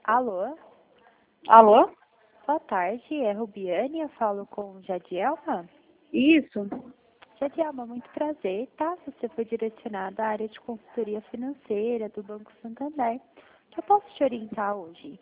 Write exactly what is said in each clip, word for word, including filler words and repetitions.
Alô? Alô? Boa tarde, é Rubiane, eu falo com Jadielma. Isso. Jadielma, muito prazer, tá? Você foi direcionada à área de consultoria financeira do Banco Santander. Que eu posso te orientar hoje?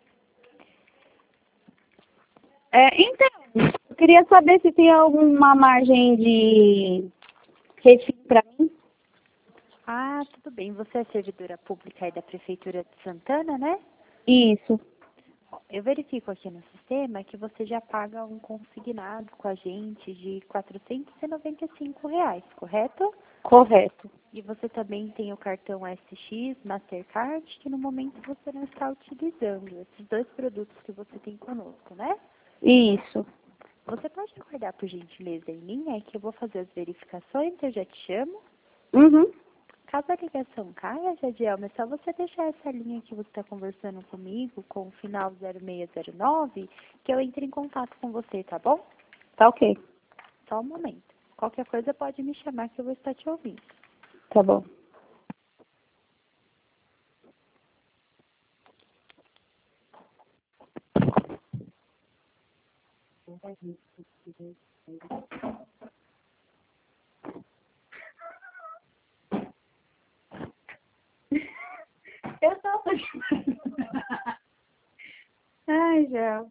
É, então, eu queria saber se tem alguma margem de refis para mim. Ah, tudo bem. Você é servidora pública aí da Prefeitura de Santana, né? Isso. Eu verifico aqui no sistema que você já paga um consignado com a gente de quatrocentos e noventa e cinco reais, correto? Correto. E você também tem o cartão S X, Mastercard, que no momento você não está utilizando. Esses dois produtos que você tem conosco, né? Isso. Você pode aguardar, por gentileza, em linha, que eu vou fazer as verificações, eu já te chamo. Uhum. Caso a ligação caia, Jadielma, é só você deixar essa linha que você está conversando comigo, com o final zero seis zero nove, que eu entre em contato com você, tá bom? Tá ok. Só um momento. Qualquer coisa pode me chamar que eu vou estar te ouvindo. Tá bom. Eu tô. Ai, já.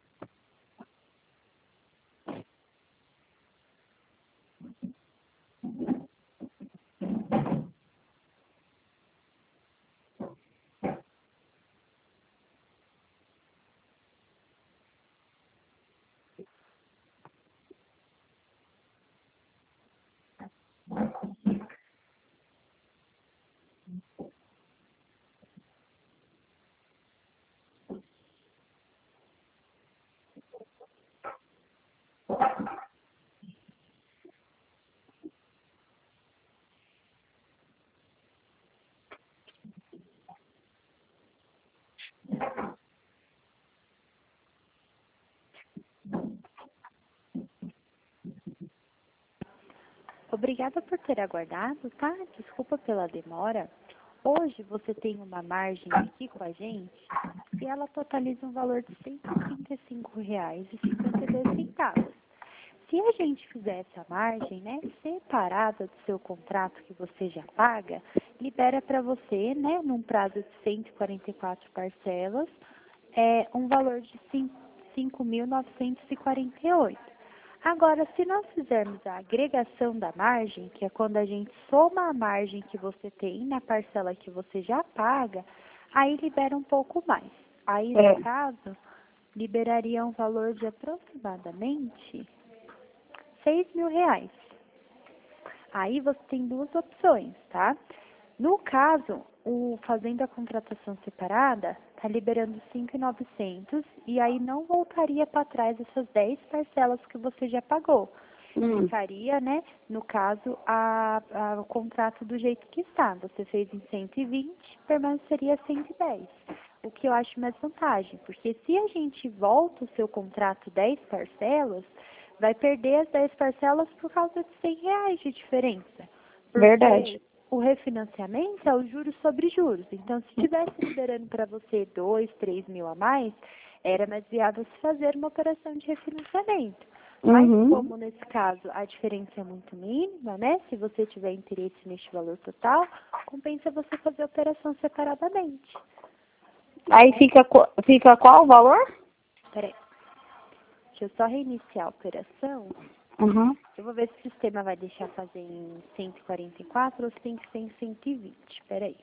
Obrigada por ter aguardado, tá? Desculpa pela demora. Hoje você tem uma margem aqui com a gente e ela totaliza um valor de cento e trinta e cinco reais e cinquenta e dois centavos. Se a gente fizer essa margem, né, separada do seu contrato que você já paga, libera para você, né, num prazo de cento e quarenta e quatro parcelas, é, um valor de cinco mil novecentos e quarenta e oito. Agora, se nós fizermos a agregação da margem, que é quando a gente soma a margem que você tem na parcela que você já paga, aí libera um pouco mais. Aí, no É. caso, liberaria um valor de aproximadamente seis mil reais. Aí você tem duas opções, tá? No caso, o fazendo a contratação separada, tá liberando cinco mil e novecentos e aí não voltaria para trás essas dez parcelas que você já pagou. Hum. Ficaria, né, no caso, a, a, o contrato do jeito que está. Você fez em cento e vinte, permaneceria cento e dez. O que eu acho mais vantagem, porque se a gente volta o seu contrato dez parcelas, vai perder as dez parcelas por causa de cem reais de diferença. Porque Verdade. o refinanciamento é o juros sobre juros. Então, se estivesse liberando para você dois, três mil a mais, era mais viável se fazer uma operação de refinanciamento. Mas Uhum. como nesse caso a diferença é muito mínima, né? Se você tiver interesse neste valor total, compensa você fazer a operação separadamente. Aí fica, qu- fica qual o valor? Peraí. Deixa eu só reiniciar a operação. Uhum. Eu vou ver se o sistema vai deixar fazer em cento e quarenta e quatro ou se tem que ser em cento e vinte. Peraí.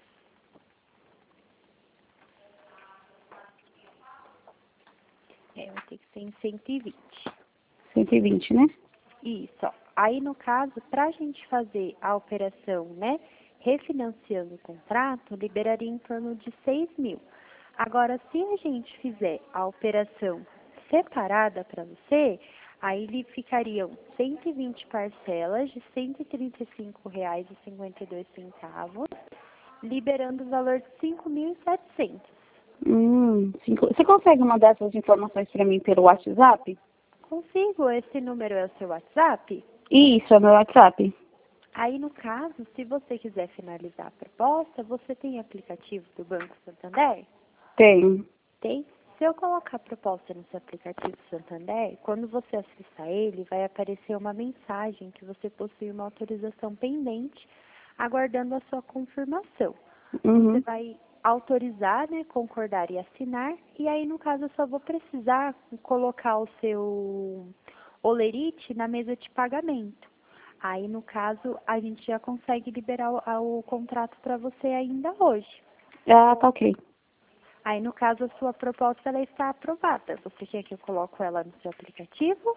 É, vai ter que ser em cento e vinte. cento e vinte, né? Isso, ó. Aí, no caso, para a gente fazer a operação, né, refinanciando o contrato, liberaria em torno de seis mil. Agora, se a gente fizer a operação separada para você, aí lhe ficariam cento e vinte parcelas de cento e trinta e cinco reais e cinquenta e dois centavos, liberando o valor de cinco mil e setecentos. Hum. Cinco... Você consegue mandar essas informações para mim pelo WhatsApp? Consigo? Esse número é o seu WhatsApp? Isso, é meu WhatsApp. Aí, no caso, se você quiser finalizar a proposta, você tem aplicativo do Banco Santander? Tenho. Tem. Se eu colocar a proposta no seu aplicativo Santander, quando você acessar ele, vai aparecer uma mensagem que você possui uma autorização pendente, aguardando a sua confirmação. Uhum. Você vai autorizar, né, concordar e assinar, e aí, no caso, eu só vou precisar colocar o seu holerite na mesa de pagamento. Aí, no caso, a gente já consegue liberar o, o contrato para você ainda hoje. Ah, tá ok. Aí, no caso, a sua proposta ela está aprovada. Você quer que eu coloque ela no seu aplicativo?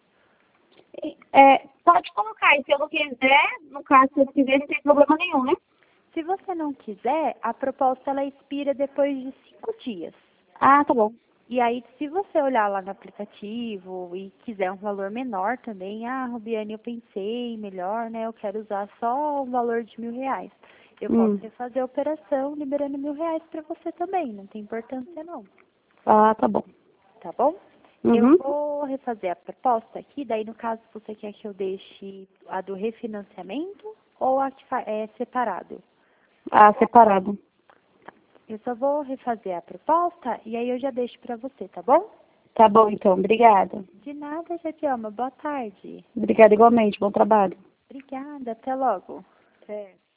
É, pode colocar, e se eu não quiser, no caso, se eu quiser, não tem problema nenhum, né? Se você não quiser, a proposta ela expira depois de cinco dias. Ah, tá bom. E aí, se você olhar lá no aplicativo e quiser um valor menor também, ah, Rubiane, eu pensei melhor, né? Eu quero usar só um valor de mil reais. Eu Hum. posso refazer a operação liberando mil reais para você também, não tem importância não, Ah, tá bom. tá bom? Uhum. Eu vou refazer a proposta aqui, daí no caso você quer que eu deixe a do refinanciamento ou a que fa- é separado? Ah, separado. Eu só vou refazer a proposta e aí eu já deixo para você, tá bom? Tá bom, então. Obrigada. De nada, Jadielma. Boa tarde. Obrigada igualmente. Bom trabalho. Obrigada. Até logo. Até.